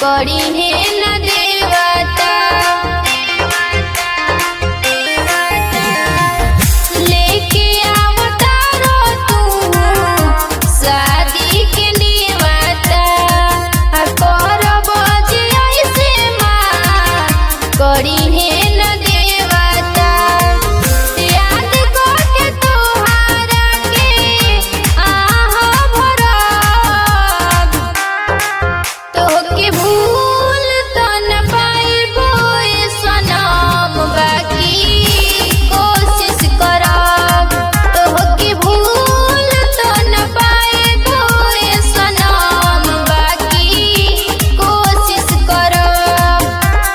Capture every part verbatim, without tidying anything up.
करी है न देवता। लेके अवतारो तू शादी के नेवता, करब जे ऐसे माँ करी है न देवता। याद करके तोहरा के आह भरब, तोहके भूल त न पाइबो ए सनम, बाकी कोशिश करब। तोहके भूल त न पाइबो ए सनम, बाकी कोशिश करब।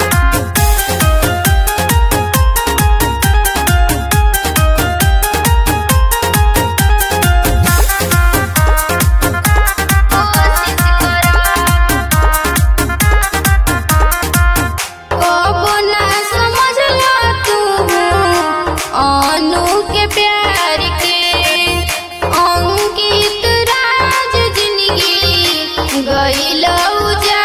कबो ना समझला तू अनु के प्यार के, अंकित राज जिंदगी गइल उजाड़।